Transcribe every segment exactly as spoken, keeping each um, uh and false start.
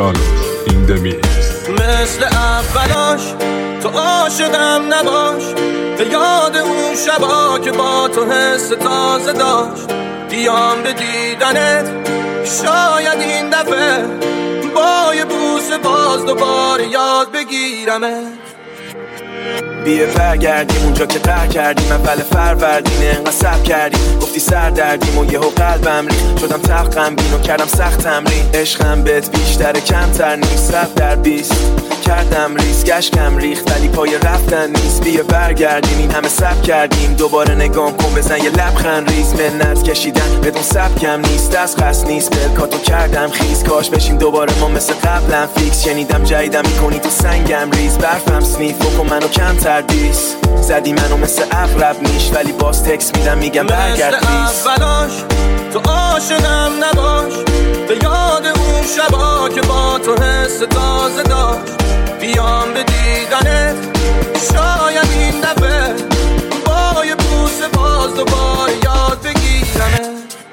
برانوش این دمیکس. مثل اولاش تو عاشقم نباش، به یاد اون شبا که با تو حس تازه داشت. بیام به دیدنت شاید این دفعه با یه بوسه باز دوباره یاد بگیرمه. بیه برگردیم اونجا که قهر کردیم اول فروردینه، انقدر صبر کردیم گفتی سر دردیم و یهو قلبم ریخت، شدم تلخ غمگین و کردم سخت تمرین. عشقم بهت بیشتره کمتر نیست، صد در بیست کردم ریس گشکم ریخت ولی پای رفتن نیست. بیه برگردیم این همه صبر کردیم دوباره نگام کن بزن یه لبخند ریز. منت کشیدن بدون سبکم نیست، از قصد نیست بلکاتو کردم خیز. کاش بشیم دوباره ما مثل قبلا فیکس، شنیدم جدیدم میکنی تو سنگم ریز. برفم سنیف بکن منو کمتر دیس، زدی منو مثل اقرب میش ولی باز تکس میدم میگم برگرد پلیز. مثل اولاش تو عاشقم نباش، به یاد اون شبا که با تو حس تازه داشت. بیام به دیدنت شاید این دفعه با یه بوسه باز دوباره یاد بگیرمه.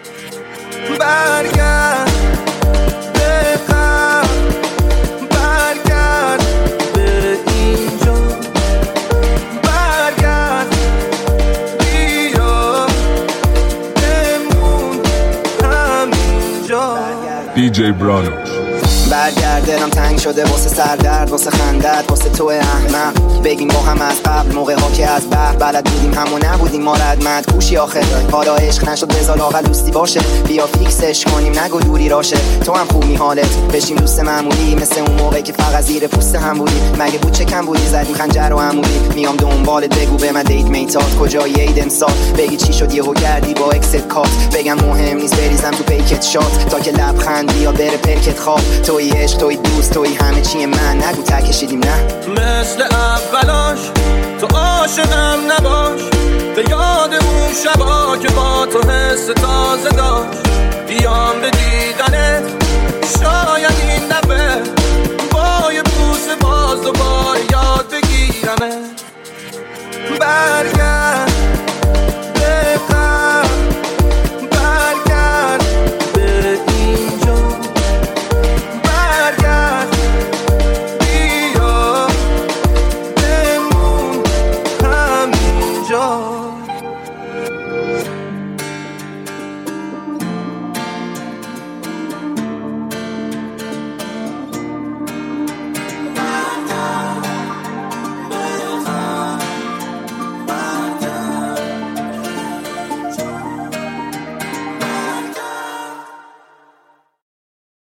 برگرد به قلب، برگرد به اینجا، برگرد بیا بمون همینجا. دی جی برانوش برگرد دلم تنگ شده واسه سردرد، واسه خندت، واسه تو احمق. بگیم با هم از قبل موقع ها که از بحر بلد بودیم همو نبودیم ما ردمند کوشی آخر. حالا عشق نشد بذار لاغل دوستی باشه، بیا فیکسش کنیم نگو دوری راشه. تو هم خوب می حالت بشیم دوست معمولی مثل اون موقع که فقط زیر پوست هم بودی. مگه بود چه کم بودی زدیم خنجر و عمودی. میام دنبالت بگو به من دیت میتات کجایی عید امسال. بگی چی شد یهو کردی با اکست کات، بگم مهم نیست بریزم تو پیکت شات تا که لبخند بیا بره پرکت خواب. توی عشق توی دوست توی همه چی من، نگو ته کشیدیم نه. مثل اولاش تو عاشقم نباش، به یاد اون شبا که با تو حس تازه داشت. بیام به دیدنت شاید